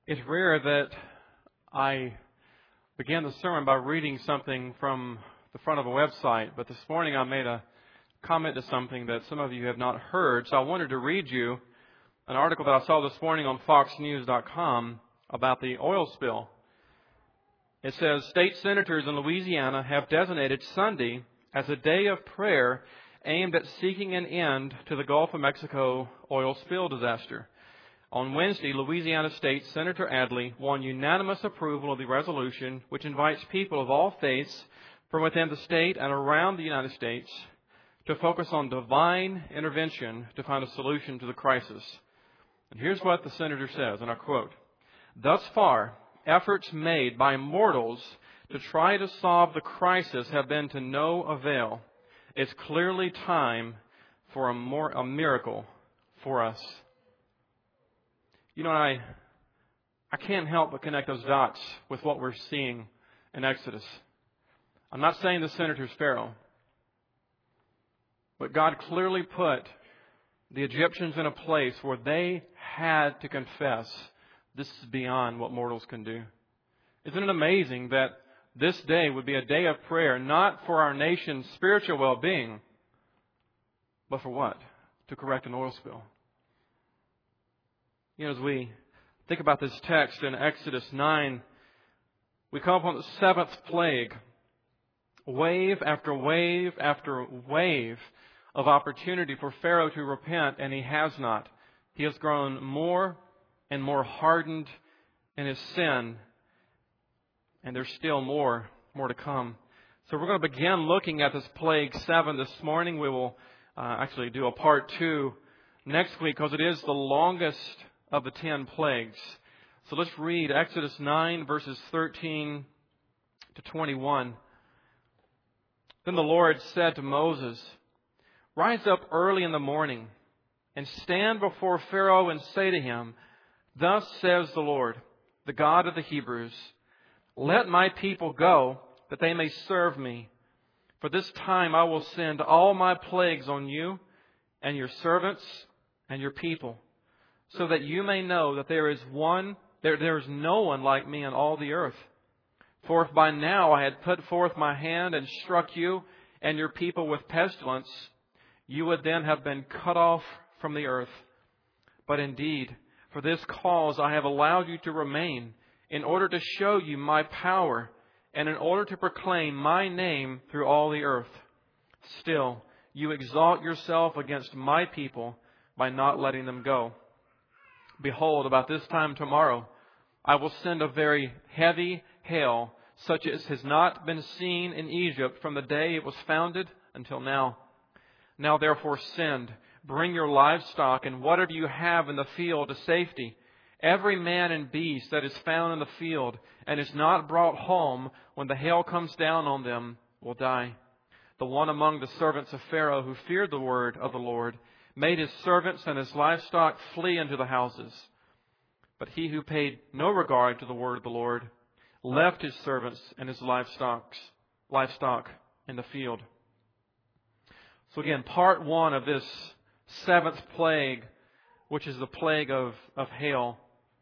It's rare that I begin the sermon by reading something from the front of a website, but this morning I made a comment to something that some of you have not heard, so I wanted to read you an article that I saw this morning on FoxNews.com about the oil spill. It says, state senators in Louisiana have designated Sunday as a day of prayer aimed at seeking an end to the Gulf of Mexico oil spill disaster. On Wednesday, Louisiana State Senator Adley won unanimous approval of the resolution, which invites people of all faiths from within the state and around the United States to focus on divine intervention to find a solution to the crisis. And here's what the senator says, and I quote, "Thus far, efforts made by mortals to try to solve the crisis have been to no avail. It's clearly time for a miracle for us." You know, I can't help but connect those dots with what we're seeing in Exodus. I'm not saying the senator's Pharaoh, but God clearly put the Egyptians in a place where they had to confess this is beyond what mortals can do. Isn't it amazing that this day would be a day of prayer, not for our nation's spiritual well-being, but for what? To correct an oil spill. You know, as we think about this text in Exodus 9, we come upon the seventh plague. Wave after wave after wave of opportunity for Pharaoh to repent, and he has not. He has grown more and more hardened in his sin, and there's still more to come. So we're going to begin looking at this plague 7 this morning. We will actually do a part 2 next week because it is the longest of the 10 plagues. So let's read Exodus 9 verses 13 to 21. Then the Lord said to Moses, "Rise up early in the morning and stand before Pharaoh and say to him, 'Thus says the Lord, the God of the Hebrews, let my people go, that they may serve me. For this time I will send all my plagues on you and your servants and your people, so that you may know that there is no one like me in all the earth. For if by now I had put forth my hand and struck you and your people with pestilence, you would then have been cut off from the earth. But indeed, for this cause I have allowed you to remain, in order to show you my power, and in order to proclaim my name through all the earth. Still, you exalt yourself against my people by not letting them go. Behold, about this time tomorrow, I will send a very heavy hail, such as has not been seen in Egypt from the day it was founded until now. Now therefore send, bring your livestock and whatever you have in the field to safety. Every man and beast that is found in the field and is not brought home when the hail comes down on them will die. The one among the servants of Pharaoh who feared the word of the Lord made his servants and his livestock flee into the houses. But he who paid no regard to the word of the Lord left his servants and his livestock in the field." So again, part 1 of this 7th plague, which is the plague of hail.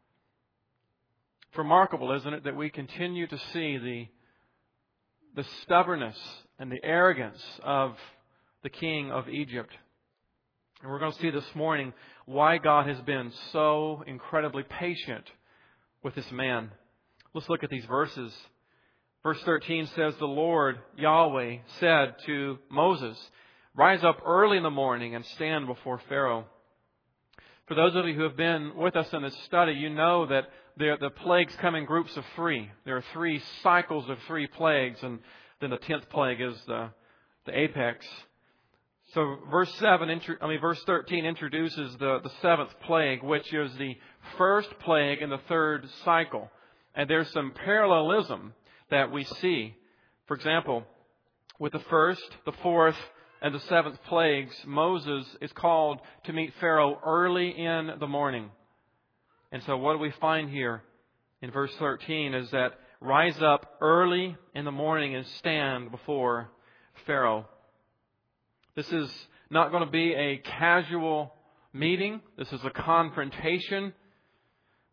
It's remarkable, isn't it, that we continue to see the stubbornness and the arrogance of the king of Egypt. And we're going to see this morning why God has been so incredibly patient with this man. Let's look at these verses. Verse 13 says, "The Lord, Yahweh, said to Moses, 'Rise up early in the morning and stand before Pharaoh.'" For those of you who have been with us in this study, you know that the plagues come in groups of 3. There are 3 cycles of 3 plagues, and then the 10th plague is the apex. So verse 13 introduces the 7th plague, which is the first plague in the 3rd cycle. And there's some parallelism that we see. For example, with the 1st, the 4th, and the 7th plagues, Moses is called to meet Pharaoh early in the morning. And so what do we find here in verse 13 is that rise up early in the morning and stand before Pharaoh. This is not going to be a casual meeting. This is a confrontation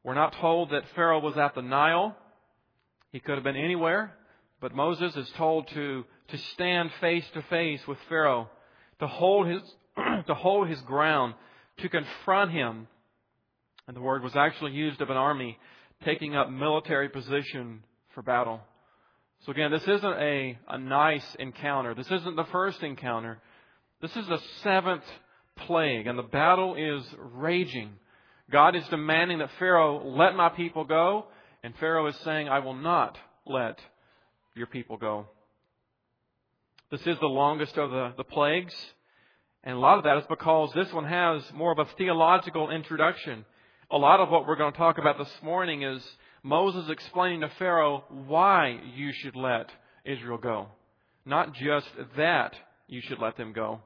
We're not told that Pharaoh was at the Nile. He could have been anywhere. But Moses is told to stand face to face with Pharaoh, to hold his ground, to confront him. And the word was actually used of an army taking up military position for battle. So again, this isn't a nice encounter. This isn't the first encounter. This is the 7th plague, and the battle is raging. God is demanding that Pharaoh let my people go, and Pharaoh is saying, I will not let your people go. This is the longest of the plagues, and a lot of that is because this one has more of a theological introduction. A lot of what we're going to talk about this morning is Moses explaining to Pharaoh why you should let Israel go. Not just that you should let them go.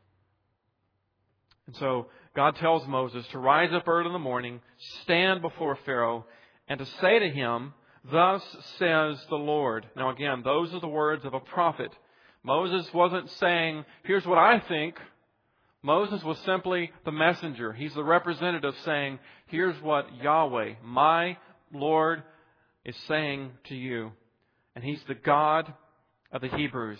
And so God tells Moses to rise up early in the morning, stand before Pharaoh, and to say to him, thus says the Lord. Now again, those are the words of a prophet. Moses wasn't saying, here's what I think. Moses was simply the messenger. He's the representative saying, here's what Yahweh, my Lord, is saying to you. And He's the God of the Hebrews.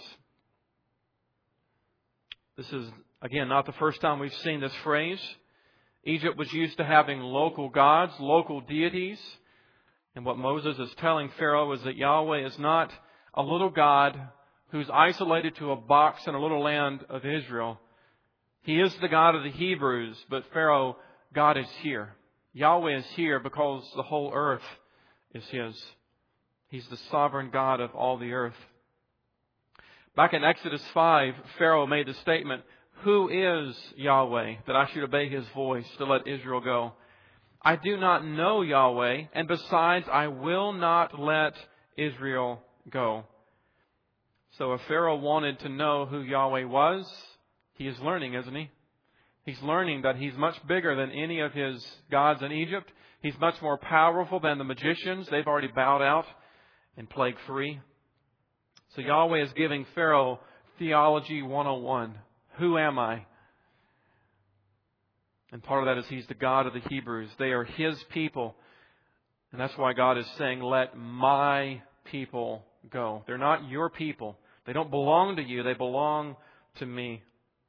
This is, again, not the first time we've seen this phrase. Egypt was used to having local gods, local deities. And what Moses is telling Pharaoh is that Yahweh is not a little God who's isolated to a box in a little land of Israel. He is the God of the Hebrews, but Pharaoh, God is here. Yahweh is here because the whole earth is His. He's the sovereign God of all the earth. Back in Exodus 5, Pharaoh made the statement, who is Yahweh, that I should obey His voice to let Israel go? I do not know Yahweh, and besides, I will not let Israel go. So if Pharaoh wanted to know who Yahweh was, he is learning, isn't he? He's learning that He's much bigger than any of his gods in Egypt. He's much more powerful than the magicians. They've already bowed out in plague 3. So Yahweh is giving Pharaoh Theology 101. Who am I? And part of that is He's the God of the Hebrews. They are His people. And that's why God is saying, let my people go. They're not your people. They don't belong to you. They belong to me.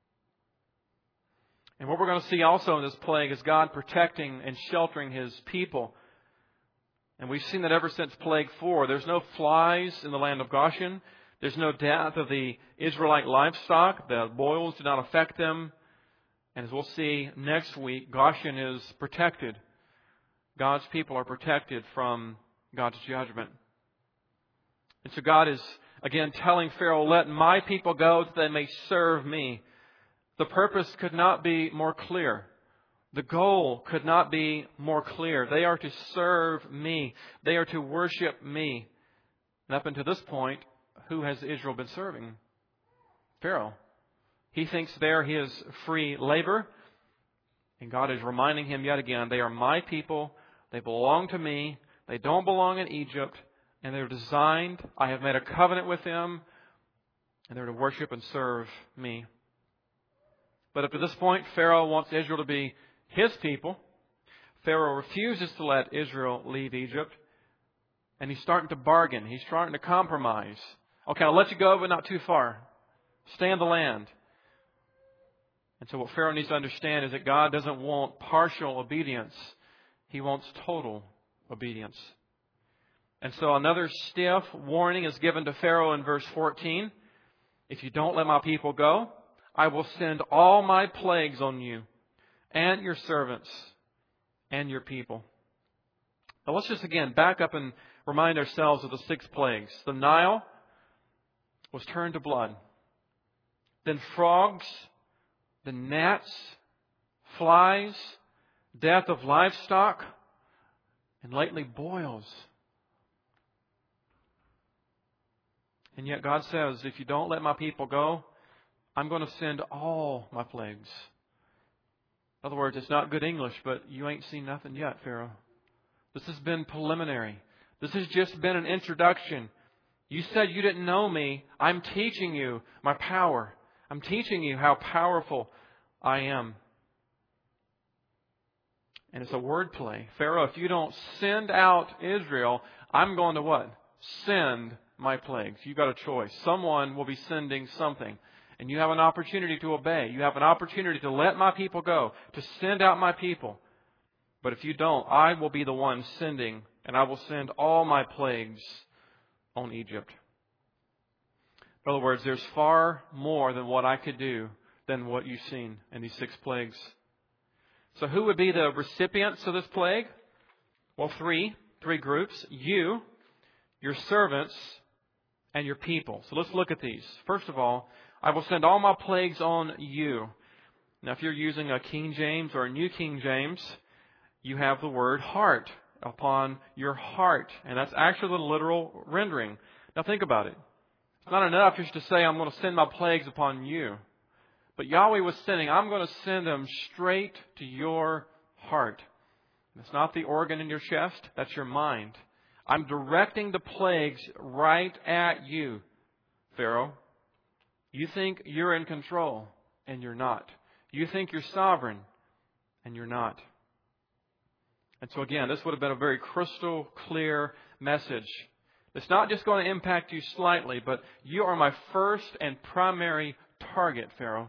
And what we're going to see also in this plague is God protecting and sheltering His people. And we've seen that ever since plague 4. There's no flies in the land of Goshen. There's no death of the Israelite livestock. The boils do not affect them. And as we'll see next week, Goshen is protected. God's people are protected from God's judgment. And so God is, again, telling Pharaoh, let my people go that they may serve me. The purpose could not be more clear. The goal could not be more clear. They are to serve me. They are to worship me. And up until this point, who has Israel been serving? Pharaoh. He thinks they're his free labor. And God is reminding him yet again, they are my people. They belong to me. They don't belong in Egypt. And they're designed, I have made a covenant with them. And they're to worship and serve me. But up to this point, Pharaoh wants Israel to be his people. Pharaoh refuses to let Israel leave Egypt. And he's starting to bargain. He's starting to compromise. Okay, I'll let you go, but not too far. Stay in the land. And so what Pharaoh needs to understand is that God doesn't want partial obedience. He wants total obedience. And so another stiff warning is given to Pharaoh in verse 14. If you don't let my people go, I will send all my plagues on you and your servants and your people. Now let's just again back up and remind ourselves of the 6 plagues. The Nile was turned to blood. Then frogs, then gnats, flies, death of livestock, and lately boils. And yet God says, if you don't let my people go, I'm going to send all my plagues. In other words, it's not good English, but you ain't seen nothing yet, Pharaoh. This has been preliminary. This has just been an introduction. You said you didn't know me. I'm teaching you my power. I'm teaching you how powerful I am. And it's a word play. Pharaoh, if you don't send out Israel, I'm going to what? Send my plagues. You've got a choice. Someone will be sending something. And you have an opportunity to obey. You have an opportunity to let my people go, to send out my people. But if you don't, I will be the one sending, and I will send all my plagues on Egypt. In other words, there's far more than what I could do than what you've seen in these 6 plagues. So who would be the recipients of this plague? Well, three groups. You, your servants, and your people. So let's look at these. First of all, I will send all my plagues on you. Now, if you're using a King James or a New King James, you have the word heart, upon your heart. And that's actually the literal rendering. Now think about it. It's not enough just to say, I'm going to send my plagues upon you. But Yahweh was sending, I'm going to send them straight to your heart. It's not the organ in your chest, that's your mind. I'm directing the plagues right at you, Pharaoh. You think you're in control, and you're not. You think you're sovereign, and you're not. And so again, this would have been a very crystal clear message. It's not just going to impact you slightly, but you are my first and primary target, Pharaoh.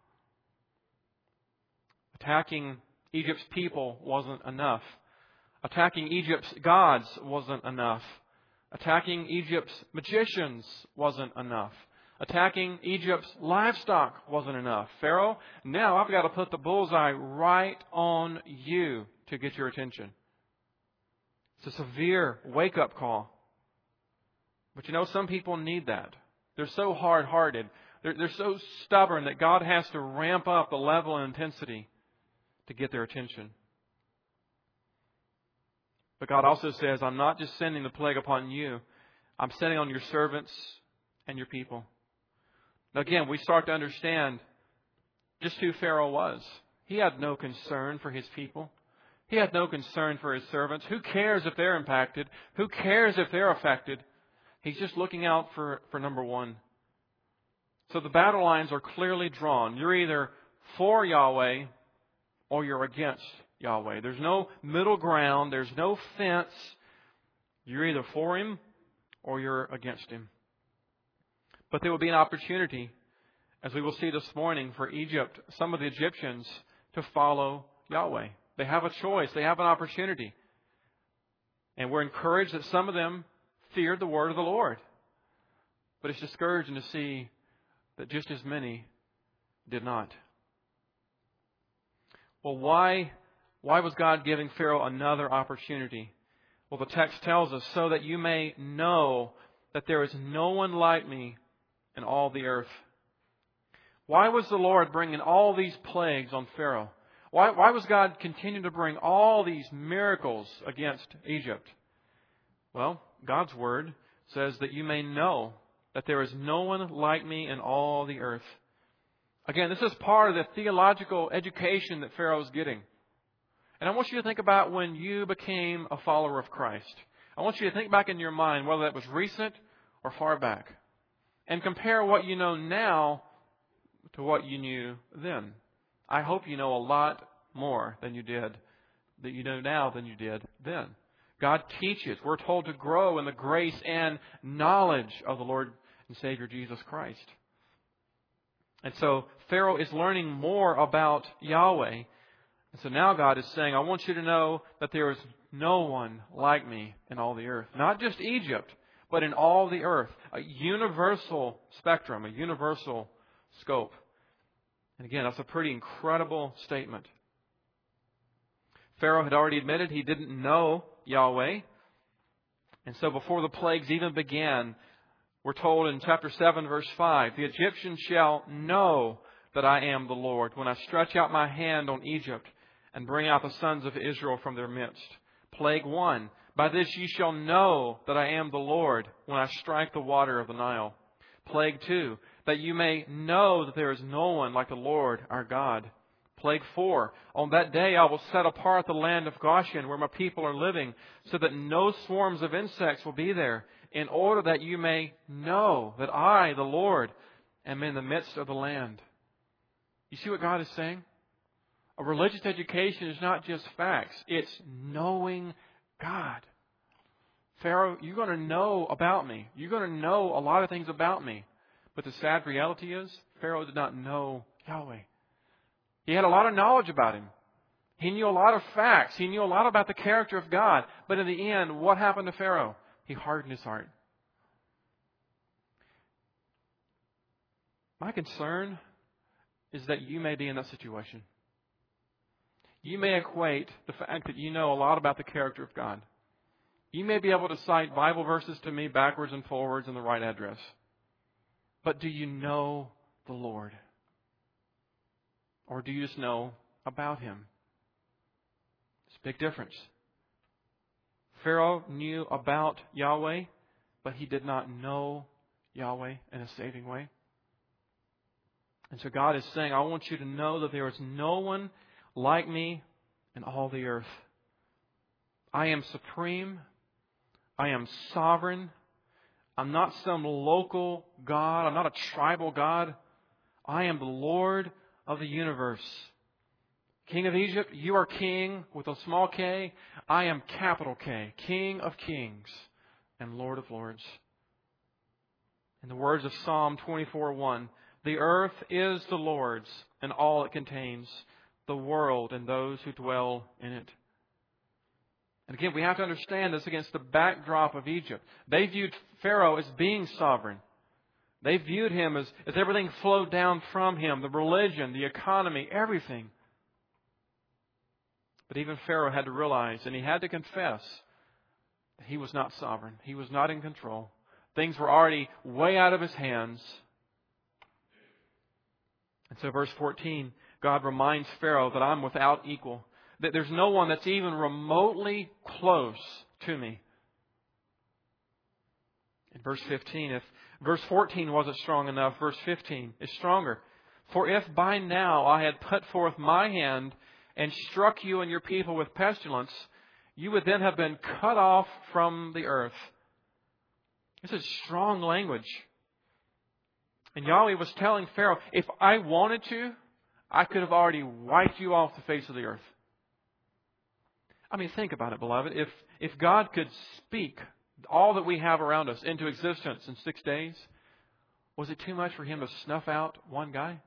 Attacking Egypt's people wasn't enough. Attacking Egypt's gods wasn't enough. Attacking Egypt's magicians wasn't enough. Attacking Egypt's livestock wasn't enough. Pharaoh, now I've got to put the bullseye right on you to get your attention. It's a severe wake-up call. But you know, some people need that. They're so hard-hearted. They're so stubborn that God has to ramp up the level and intensity to get their attention. But God also says, I'm not just sending the plague upon you. I'm sending on your servants and your people. Now again, we start to understand just who Pharaoh was. He had no concern for his people. He had no concern for his servants. Who cares if they're impacted? Who cares if they're affected? He's just looking out for number one. So the battle lines are clearly drawn. You're either for Yahweh or you're against Yahweh. There's no middle ground. There's no fence. You're either for Him or you're against Him. But there will be an opportunity, as we will see this morning, for Egypt, some of the Egyptians, to follow Yahweh. They have a choice. They have an opportunity. And we're encouraged that some of them feared the word of the Lord. But it's discouraging to see that just as many did not. Well, why was God giving Pharaoh another opportunity? Well, the text tells us, so that you may know that there is no one like me in all the earth. Why was the Lord bringing all these plagues on Pharaoh? Why was God continuing to bring all these miracles against Egypt? Well, God's Word says that you may know that there is no one like me in all the earth. Again, this is part of the theological education that Pharaoh is getting. And I want you to think about when you became a follower of Christ. I want you to think back in your mind, whether that was recent or far back, and compare what you know now to what you knew then. I hope you know a lot more than you did, that you know now than you did then. God teaches. We're told to grow in the grace and knowledge of the Lord and Savior Jesus Christ. And so Pharaoh is learning more about Yahweh. And so now God is saying, I want you to know that there is no one like me in all the earth. Not just Egypt, but in all the earth. A universal spectrum, a universal scope. And again, that's a pretty incredible statement. Pharaoh had already admitted he didn't know Yahweh. And so before the plagues even began, we're told in chapter 7, verse 5, the Egyptians shall know that I am the Lord when I stretch out my hand on Egypt and bring out the sons of Israel from their midst. Plague 1, by this ye shall know that I am the Lord when I strike the water of the Nile. Plague 2, that you may know that there is no one like the Lord our God. Plague 4, on that day I will set apart the land of Goshen where my people are living, so that no swarms of insects will be there, in order that you may know that I, the Lord, am in the midst of the land. You see what God is saying? A religious education is not just facts. It's knowing God. Pharaoh, you're going to know about me. You're going to know a lot of things about me. But the sad reality is, Pharaoh did not know Yahweh. He had a lot of knowledge about Him. He knew a lot of facts. He knew a lot about the character of God. But in the end, what happened to Pharaoh? He hardened his heart. My concern is that you may be in that situation. You may equate the fact that you know a lot about the character of God. You may be able to cite Bible verses to me backwards and forwards in the right address. But do you know the Lord? Or do you just know about Him? It's a big difference. Pharaoh knew about Yahweh, but he did not know Yahweh in a saving way. And so God is saying, I want you to know that there is no one like me in all the earth. I am supreme. I am sovereign. I'm not some local God. I'm not a tribal God. I am the Lord of the universe. King of Egypt, you are king with a small k. I am capital K, King of kings and Lord of lords. In the words of Psalm 24:1, the earth is the Lord's and all it contains, the world and those who dwell in it. And again, we have to understand this against the backdrop of Egypt. They viewed Pharaoh as being sovereign. They viewed him as everything flowed down from him, the religion, the economy, everything. But even Pharaoh had to realize, and he had to confess, that he was not sovereign. He was not in control. Things were already way out of his hands. And so verse 14, God reminds Pharaoh that I'm without equal. That there's no one that's even remotely close to me. In verse 15, if verse 14 wasn't strong enough, verse 15 is stronger. For if by now I had put forth my hand and struck you and your people with pestilence, you would then have been cut off from the earth. This is strong language. And Yahweh was telling Pharaoh, if I wanted to, I could have already wiped you off the face of the earth. I mean, think about it, beloved. If God could speak all that we have around us into existence in 6 days, was it too much for Him to snuff out one guy?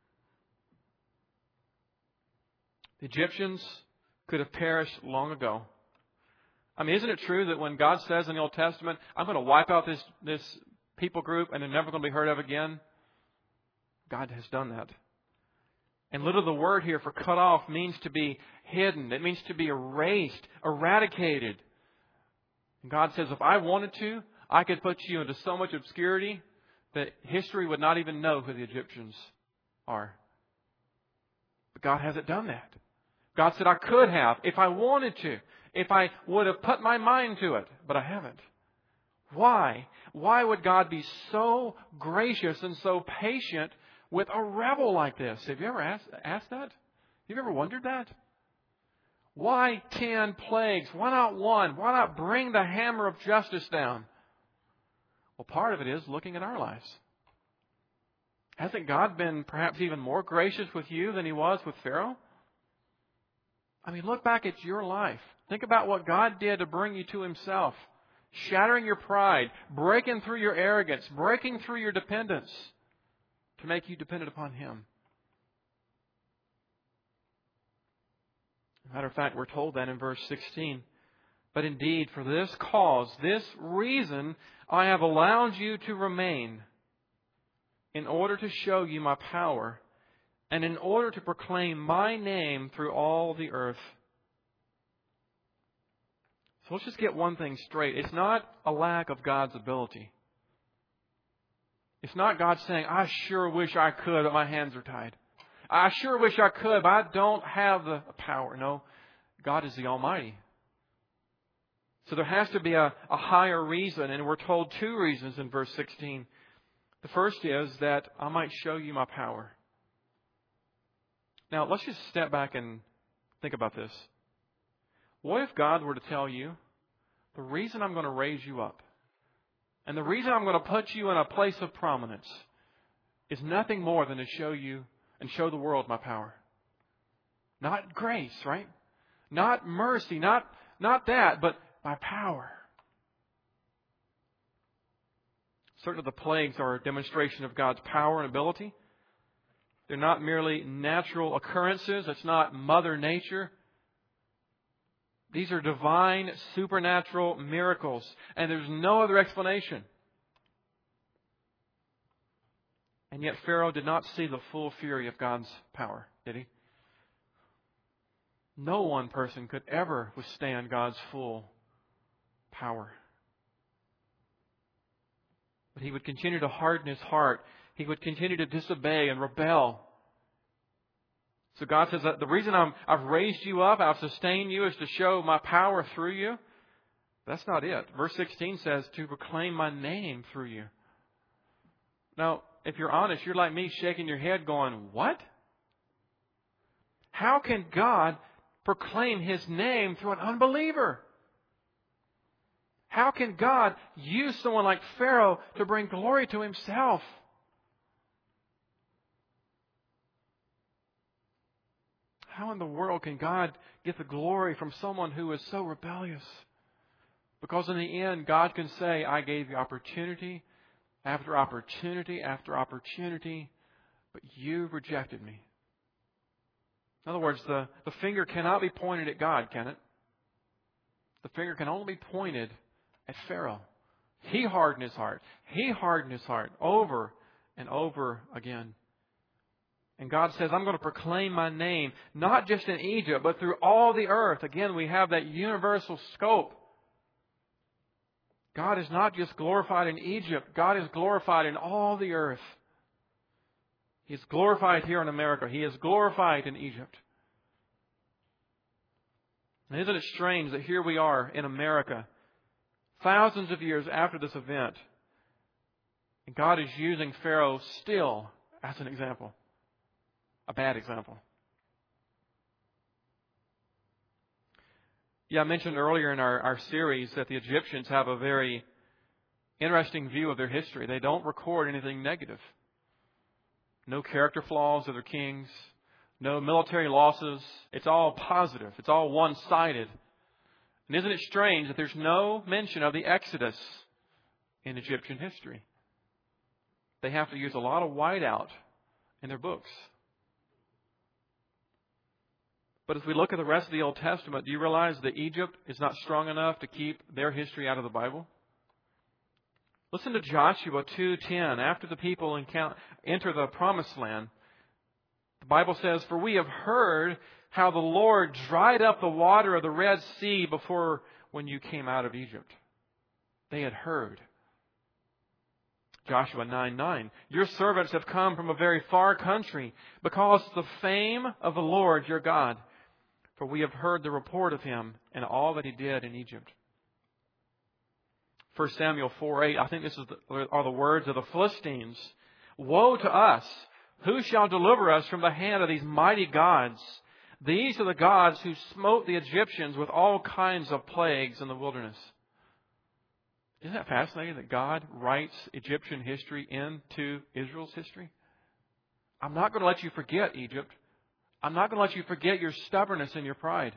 The Egyptians could have perished long ago. I mean, isn't it true that when God says in the Old Testament, I'm going to wipe out this people group and they're never going to be heard of again? God has done that. And literally the word here for cut off means to be hidden. It means to be erased, eradicated. And God says, if I wanted to, I could put you into so much obscurity that history would not even know who the Egyptians are. But God hasn't done that. God said I could have if I wanted to, if I would have put my mind to it, but I haven't. Why? Why would God be so gracious and so patient with a rebel like this? Have you ever asked that? Have you ever wondered that? Why 10 plagues? Why not one? Why not bring the hammer of justice down? Well, part of it is looking at our lives. Hasn't God been perhaps even more gracious with you than He was with Pharaoh? I mean, look back at your life. Think about what God did to bring you to Himself. Shattering your pride, breaking through your arrogance, breaking through your dependence to make you dependent upon Him. As a matter of fact, we're told that in verse 16. But indeed, for this cause, this reason, I have allowed you to remain, in order to show you my power, and in order to proclaim my name through all the earth. So let's just get one thing straight. It's not a lack of God's ability. It's not God saying, I sure wish I could, but my hands are tied. I sure wish I could, but I don't have the power. No, God is the Almighty. So there has to be a higher reason, and we're told 2 reasons in verse 16. The first is that I might show you my power. Now, let's just step back and think about this. What if God were to tell you, the reason I'm going to raise you up, and the reason I'm going to put you in a place of prominence, is nothing more than to show you and show the world my power? Not grace, right? Not mercy, not that, but by power. Certainly the plagues are a demonstration of God's power and ability. They're not merely natural occurrences. It's not Mother Nature. These are divine, supernatural miracles. And there's no other explanation. And yet Pharaoh did not see the full fury of God's power, did he? No one person could ever withstand God's full power. But he would continue to harden his heart. He would continue to disobey and rebel. So God says that the reason I've raised you up, I've sustained you, is to show my power through you. That's not it. Verse 16 says to proclaim my name through you. Now, if you're honest, you're like me shaking your head going, what? How can God proclaim His name through an unbeliever? How can God use someone like Pharaoh to bring glory to Himself? How in the world can God get the glory from someone who is so rebellious? Because in the end, God can say, I gave you opportunity after opportunity after opportunity, but you rejected me. In other words, the finger cannot be pointed at God, can it? The finger can only be pointed at Pharaoh. He hardened his heart. He hardened his heart over and over again. And God says, I'm going to proclaim my name, not just in Egypt, but through all the earth. Again, we have that universal scope. God is not just glorified in Egypt. God is glorified in all the earth. He is glorified here in America. He is glorified in Egypt. And isn't it strange that here we are in America, thousands of years after this event, and God is using Pharaoh still as an example. A bad example. Yeah, I mentioned earlier in our series that the Egyptians have a very interesting view of their history. They don't record anything negative. No character flaws of their kings. No military losses. It's all positive. It's all one-sided. And isn't it strange that there's no mention of the Exodus in Egyptian history? They have to use a lot of whiteout in their books. But as we look at the rest of the Old Testament, do you realize that Egypt is not strong enough to keep their history out of the Bible? Listen to Joshua 2:10. After the people enter the Promised Land, the Bible says, For we have heard how the Lord dried up the water of the Red Sea before when you came out of Egypt. They had heard. Joshua 9:9. Your servants have come from a very far country because of the fame of the Lord your God. For we have heard the report of Him and all that He did in Egypt. 1 Samuel 4:8. I think this are the words of the Philistines. Woe to us! Who shall deliver us from the hand of these mighty gods? These are the gods who smote the Egyptians with all kinds of plagues in the wilderness. Isn't that fascinating that God writes Egyptian history into Israel's history? I'm not going to let you forget Egypt. I'm not going to let you forget your stubbornness and your pride.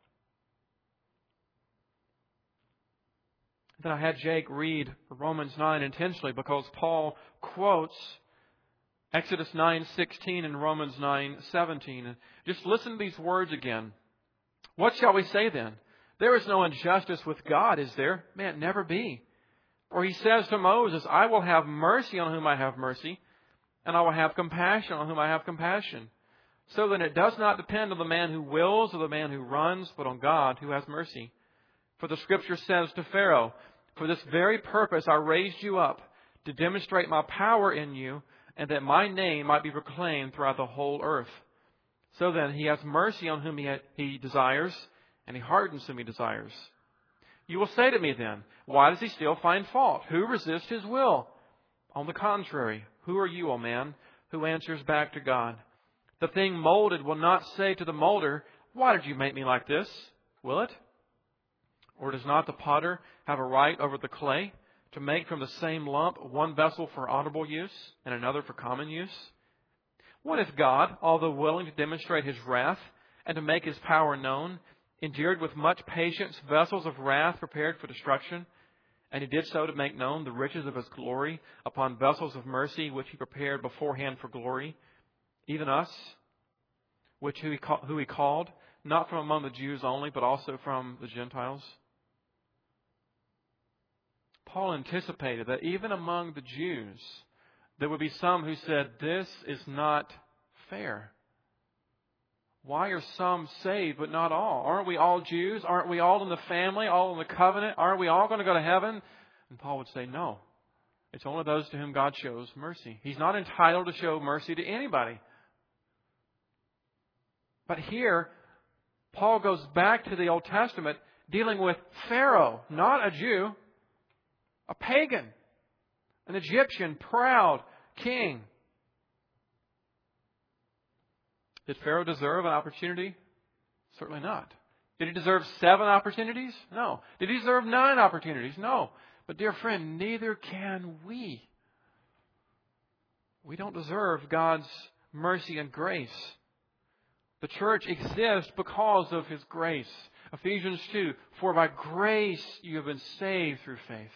Then I had Jake read Romans 9 intentionally because Paul quotes Exodus 9:16 and Romans 9:17. And just listen to these words again. What shall we say then? There is no injustice with God, is there? May it never be. For He says to Moses, I will have mercy on whom I have mercy, and I will have compassion on whom I have compassion. So then it does not depend on the man who wills or the man who runs, but on God who has mercy. For the Scripture says to Pharaoh, For this very purpose I raised you up, to demonstrate my power in you, and that my name might be proclaimed throughout the whole earth. So then He has mercy on whom He desires, and He hardens whom He desires. You will say to me then, why does He still find fault? Who resists His will? On the contrary, who are you, O man, who answers back to God? The thing molded will not say to the molder, why did you make me like this? Will it? Or does not the potter have a right over the clay to make from the same lump one vessel for honorable use and another for common use? What if God, although willing to demonstrate His wrath and to make His power known, endured with much patience vessels of wrath prepared for destruction, and He did so to make known the riches of His glory upon vessels of mercy, which He prepared beforehand for glory, even us, who He called, not from among the Jews only, but also from the Gentiles. Paul anticipated that even among the Jews, there would be some who said, this is not fair. Why are some saved but not all? Aren't we all Jews? Aren't we all in the family, all in the covenant? Aren't we all going to go to heaven? And Paul would say, no. It's only those to whom God shows mercy. He's not entitled to show mercy to anybody. But here, Paul goes back to the Old Testament dealing with Pharaoh, not a Jew, a pagan, an Egyptian, proud king. Did Pharaoh deserve an opportunity? Certainly not. Did he deserve 7 opportunities? No. Did he deserve 9 opportunities? No. But dear friend, neither can we. We don't deserve God's mercy and grace. The church exists because of His grace. Ephesians 2, for by grace you have been saved through faith.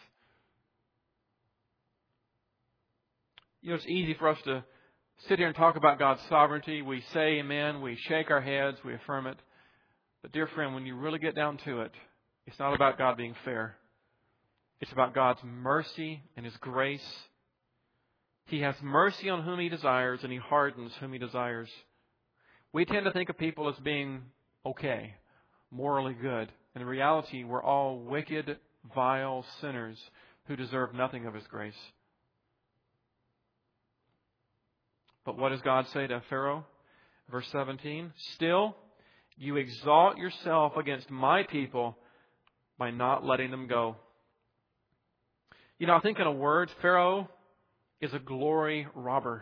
You know, it's easy for us to sit here and talk about God's sovereignty. We say amen, we shake our heads, we affirm it. But dear friend, when you really get down to it, it's not about God being fair. It's about God's mercy and His grace. He has mercy on whom He desires, and He hardens whom He desires. We tend to think of people as being okay, morally good. In reality, we're all wicked, vile sinners who deserve nothing of His grace. But what does God say to Pharaoh? Verse 17, still, you exalt yourself against my people by not letting them go. You know, I think in a word, Pharaoh is a glory robber.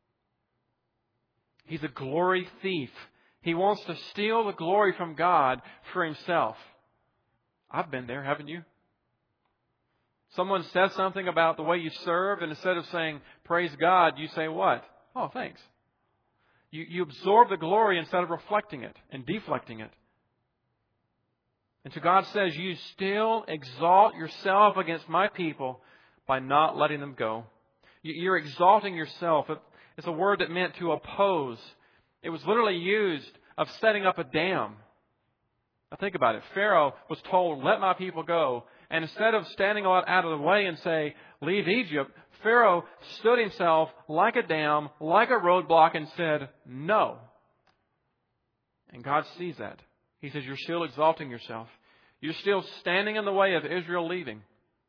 He's a glory thief. He wants to steal the glory from God for himself. I've been there, haven't you? Someone says something about the way you serve, and instead of saying, praise God, you say what? Oh, thanks. You absorb the glory instead of reflecting it and deflecting it. And so God says, you still exalt yourself against my people by not letting them go. You're exalting yourself. It's a word that meant to oppose. It was literally used of setting up a dam. Now think about it. Pharaoh was told, let my people go. And instead of standing out of the way and say, leave Egypt, Pharaoh stood himself like a dam, like a roadblock, and said, no. And God sees that. He says, you're still exalting yourself. You're still standing in the way of Israel leaving.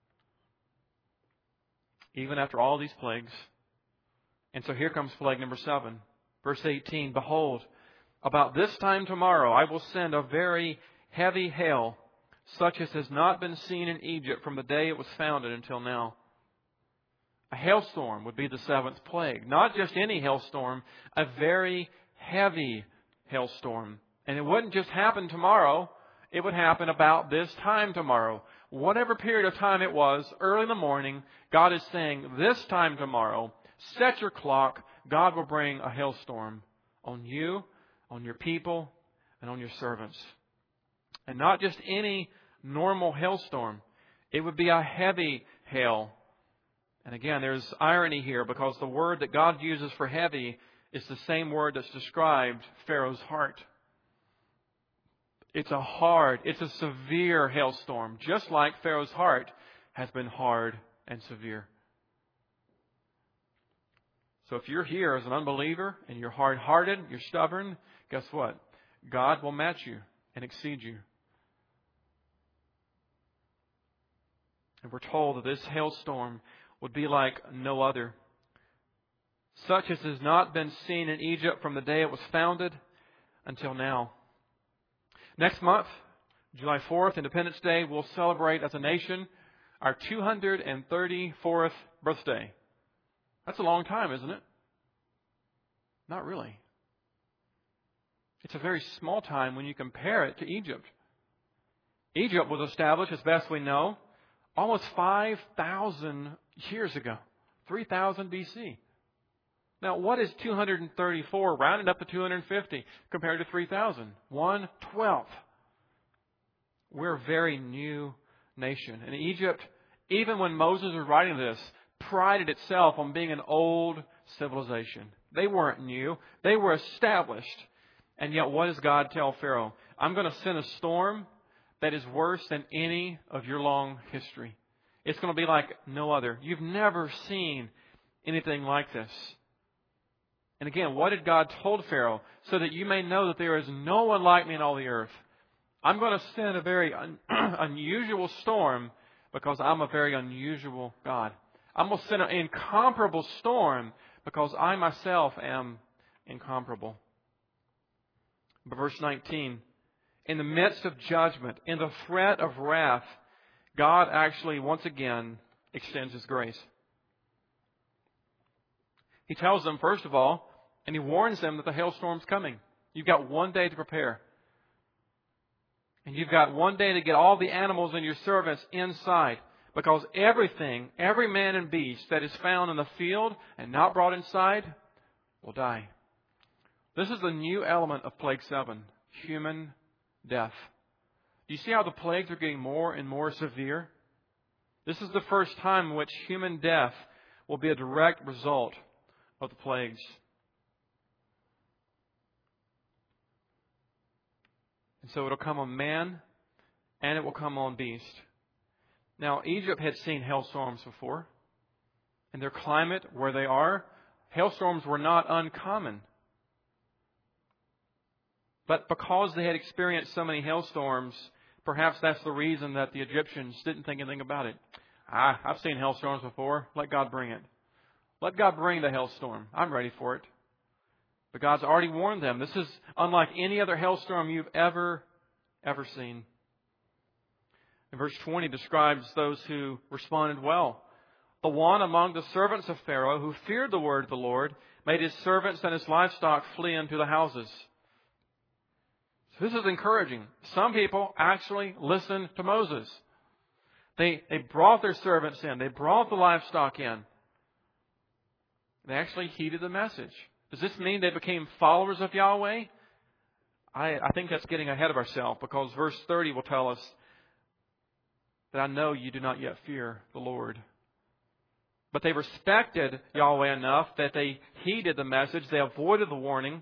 Even after all these plagues. And so here comes plague number 7. Verse 18, behold, about this time tomorrow I will send a very heavy hail, such as has not been seen in Egypt from the day it was founded until now. A hailstorm would be the 7th plague. Not just any hailstorm, a very heavy hailstorm. And it wouldn't just happen tomorrow. It would happen about this time tomorrow. Whatever period of time it was, early in the morning, God is saying, this time tomorrow, set your clock. God will bring a hailstorm on you, on your people, and on your servants. And not just any normal hailstorm. It would be a heavy hail. And again, there's irony here because the word that God uses for heavy is the same word that's described Pharaoh's heart. It's a severe hailstorm, just like Pharaoh's heart has been hard and severe. So if you're here as an unbeliever and you're hard-hearted, you're stubborn, guess what? God will match you and exceed you. And we're told that this hailstorm would be like no other. Such as has not been seen in Egypt from the day it was founded until now. Next month, July 4th, Independence Day, we'll celebrate as a nation our 234th birthday. That's a long time, isn't it? Not really. It's a very small time when you compare it to Egypt. Egypt was established, as best we know, almost 5,000 years ago, 3000 BC. Now, what is 234 rounded up to 250 compared to 3,000? 1/12. We're a very new nation. And Egypt, even when Moses was writing this, prided itself on being an old civilization. They weren't new. They were established. And yet, what does God tell Pharaoh? I'm going to send a storm that is worse than any of your long history. It's going to be like no other. You've never seen anything like this. And again, what did God told Pharaoh? So that you may know that there is no one like me in all the earth. I'm going to send a very unusual storm because I'm a very unusual God. I'm going to send an incomparable storm because I myself am incomparable. But verse 19, in the midst of judgment, in the threat of wrath, God actually once again extends His grace. He tells them, first of all, and He warns them that the hailstorm's coming. You've got one day to prepare. And you've got one day to get all the animals and your servants inside. Because everything, every man and beast that is found in the field and not brought inside will die. This is the new element of Plague 7, human death. Do you see how the plagues are getting more and more severe? This is the first time in which human death will be a direct result of the plagues. And so it will come on man and it will come on beast. Now, Egypt had seen hailstorms before. In their climate, where they are, hailstorms were not uncommon. But because they had experienced so many hailstorms, perhaps that's the reason that the Egyptians didn't think anything about it. I've seen hailstorms before. Let God bring it. Let God bring the hailstorm. I'm ready for it. But God's already warned them. This is unlike any other hailstorm you've ever seen. And verse 20 describes those who responded well. The one among the servants of Pharaoh who feared the word of the Lord made his servants and his livestock flee into the houses. So this is encouraging. Some people actually listened to Moses. They brought their servants in. They brought the livestock in. They actually heeded the message. Does this mean they became followers of Yahweh? I think that's getting ahead of ourselves, because verse 30 will tell us that I know you do not yet fear the Lord. But they respected Yahweh enough that they heeded the message. They avoided the warning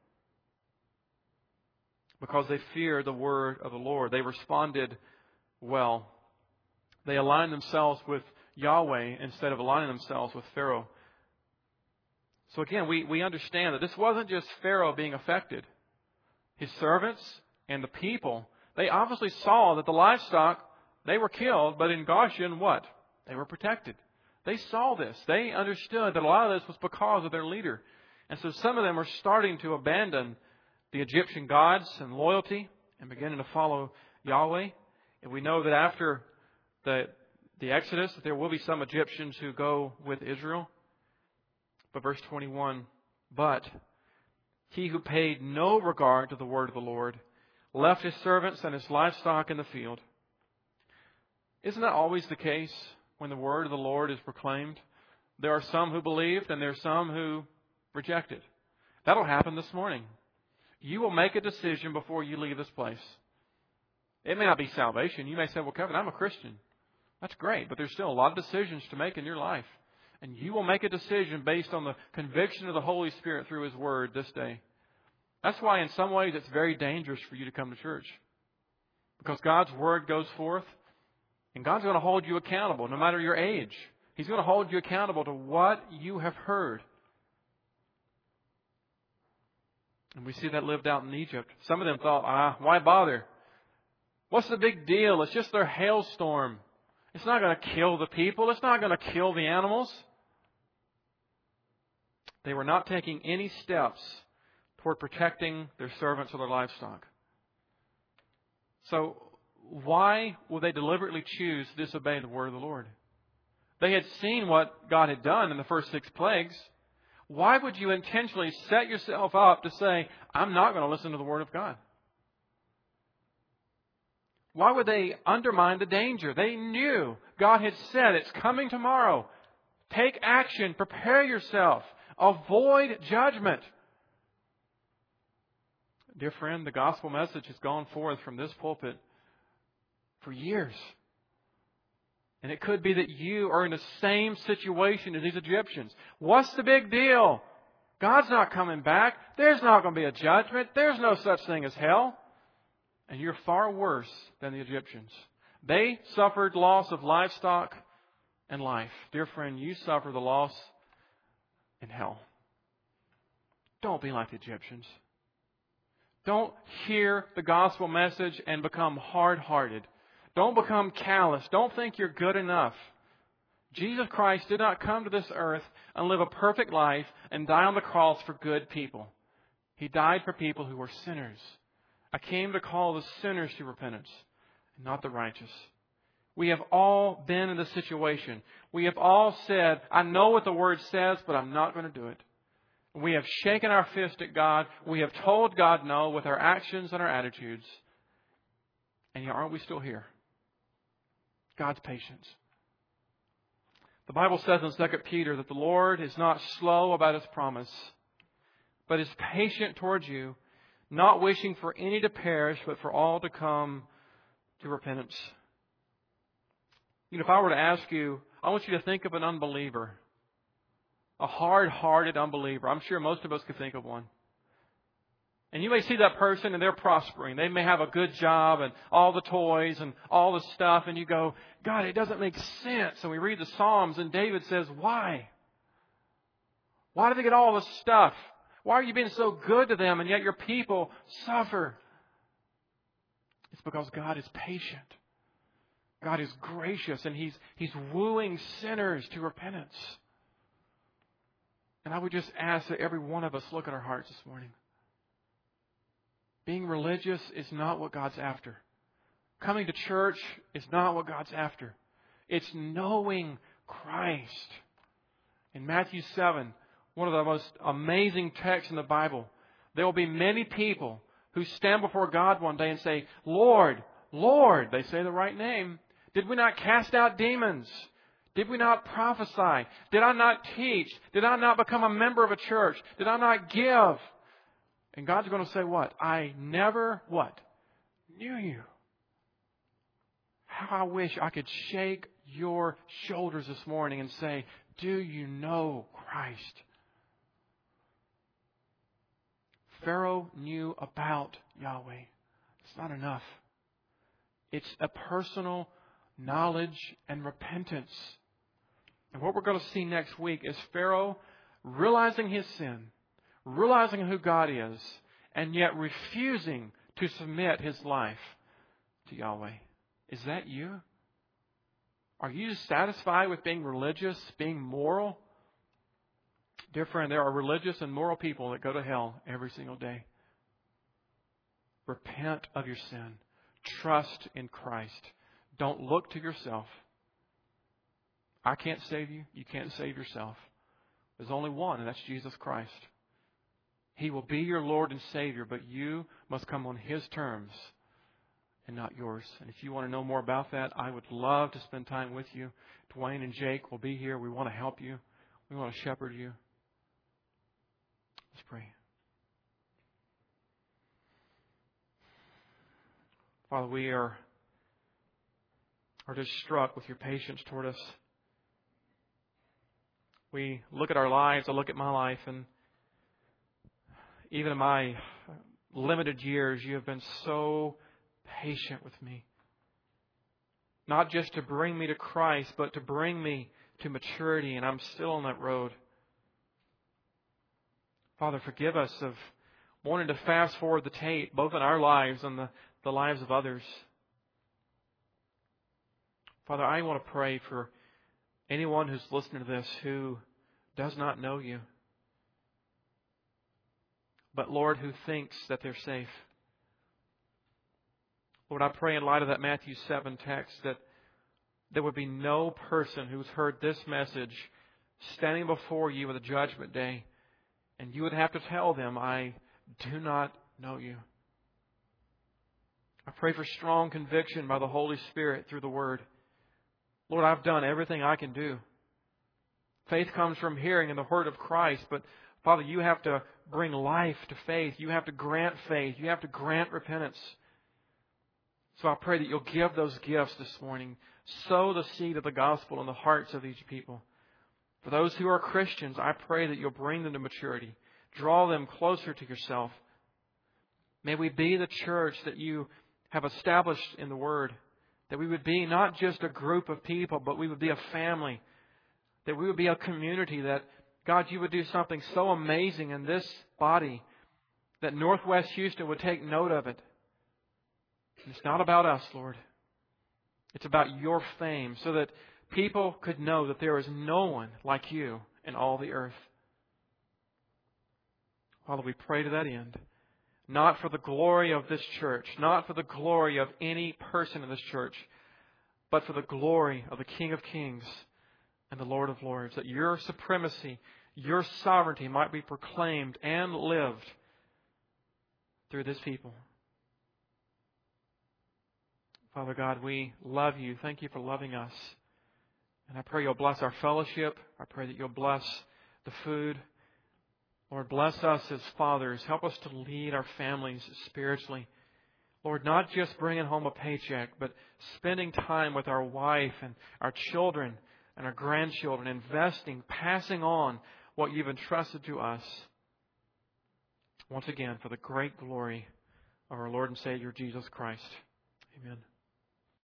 because they feared the word of the Lord. They responded well. They aligned themselves with Yahweh instead of aligning themselves with Pharaoh. So again, we understand that this wasn't just Pharaoh being affected. His servants and the people, they obviously saw that the livestock, they were killed, but in Goshen, what? They were protected. They saw this. They understood that a lot of this was because of their leader. And so some of them are starting to abandon the Egyptian gods and loyalty and beginning to follow Yahweh. And we know that after the Exodus, that there will be some Egyptians who go with Israel. But verse 21, but he who paid no regard to the word of the Lord left his servants and his livestock in the field. Isn't that always the case when the word of the Lord is proclaimed? There are some who believed and there are some who rejected. That'll happen this morning. You will make a decision before you leave this place. It may not be salvation. You may say, well, Kevin, I'm a Christian. That's great, but there's still a lot of decisions to make in your life. And you will make a decision based on the conviction of the Holy Spirit through His Word this day. That's why in some ways it's very dangerous for you to come to church. Because God's Word goes forth, and God's going to hold you accountable no matter your age. He's going to hold you accountable to what you have heard. And we see that lived out in Egypt. Some of them thought, why bother? What's the big deal? It's just their hailstorm. It's not going to kill the people. It's not going to kill the animals. They were not taking any steps toward protecting their servants or their livestock. So why would they deliberately choose to disobey the word of the Lord? They had seen what God had done in the first 6 plagues. Why would you intentionally set yourself up to say, I'm not going to listen to the word of God? Why would they undermine the danger? They knew God had said it's coming tomorrow. Take action. Prepare yourself. Avoid judgment. Dear friend, the gospel message has gone forth from this pulpit for years. And it could be that you are in the same situation as these Egyptians. What's the big deal? God's not coming back. There's not going to be a judgment. There's no such thing as hell. And you're far worse than the Egyptians. They suffered loss of livestock and life. Dear friend, you suffer the loss in hell. Don't be like the Egyptians. Don't hear the gospel message and become hard-hearted. Don't become callous. Don't think you're good enough. Jesus Christ did not come to this earth and live a perfect life and die on the cross for good people. He died for people who were sinners. I came to call the sinners to repentance, not the righteous. We have all been in this situation. We have all said, I know what the Word says, but I'm not going to do it. We have shaken our fist at God. We have told God no with our actions and our attitudes. And yet, aren't we still here? God's patience. The Bible says in 2 Peter that the Lord is not slow about His promise, but is patient towards you, not wishing for any to perish, but for all to come to repentance. You know, if I were to ask you, I want you to think of an unbeliever. A hard-hearted unbeliever. I'm sure most of us could think of one. And you may see that person and they're prospering. They may have a good job and all the toys and all the stuff. And you go, God, it doesn't make sense. And we read the Psalms and David says, why? Why do they get all this stuff? Why are you being so good to them and yet your people suffer? It's because God is patient. God is gracious and He's wooing sinners to repentance. And I would just ask that every one of us look at our hearts this morning. Being religious is not what God's after. Coming to church is not what God's after. It's knowing Christ. In Matthew 7, one of the most amazing texts in the Bible, there will be many people who stand before God one day and say, Lord, Lord, they say the right name. Did we not cast out demons? Did we not prophesy? Did I not teach? Did I not become a member of a church? Did I not give? And God's going to say what? I never, what? Knew you. How I wish I could shake your shoulders this morning and say, do you know Christ? Pharaoh knew about Yahweh. It's not enough. It's a personal knowledge and repentance. And what we're going to see next week is Pharaoh realizing his sin, realizing who God is, and yet refusing to submit his life to Yahweh. Is that you? Are you satisfied with being religious, being moral? Dear friend, there are religious and moral people that go to hell every single day. Repent of your sin. Trust in Christ. Don't look to yourself. I can't save you. You can't save yourself. There's only one, and that's Jesus Christ. He will be your Lord and Savior, but you must come on His terms and not yours. And if you want to know more about that, I would love to spend time with you. Dwayne and Jake will be here. We want to help you. We want to shepherd you. Let's pray. Father, we are just struck with your patience toward us. We look at our lives, I look at my life, and even in my limited years, you have been so patient with me. Not just to bring me to Christ, but to bring me to maturity, and I'm still on that road. Father, forgive us of wanting to fast forward the tape, both in our lives and the lives of others. Father, I want to pray for anyone who's listening to this who does not know you, but Lord, who thinks that they're safe. Lord, I pray in light of that Matthew 7 text that there would be no person who's heard this message standing before you at the judgment day, and you would have to tell them, I do not know you. I pray for strong conviction by the Holy Spirit through the Word. Lord, I've done everything I can do. Faith comes from hearing in the word of Christ. But Father, you have to bring life to faith. You have to grant faith. You have to grant repentance. So I pray that you'll give those gifts this morning. Sow the seed of the gospel in the hearts of these people. For those who are Christians, I pray that you'll bring them to maturity. Draw them closer to yourself. May we be the church that you have established in the Word. That we would be not just a group of people, but we would be a family. That we would be a community. That, God, you would do something so amazing in this body that Northwest Houston would take note of it. And it's not about us, Lord. It's about your fame, so that people could know that there is no one like you in all the earth. Father, we pray to that end. Not for the glory of this church, not for the glory of any person in this church, but for the glory of the King of Kings and the Lord of Lords. That your supremacy, your sovereignty might be proclaimed and lived through this people. Father God, we love you. Thank you for loving us. And I pray you'll bless our fellowship. I pray that you'll bless the food. Lord, bless us as fathers. Help us to lead our families spiritually. Lord, not just bringing home a paycheck, but spending time with our wife and our children and our grandchildren, investing, passing on what you've entrusted to us. Once again, for the great glory of our Lord and Savior, Jesus Christ. Amen.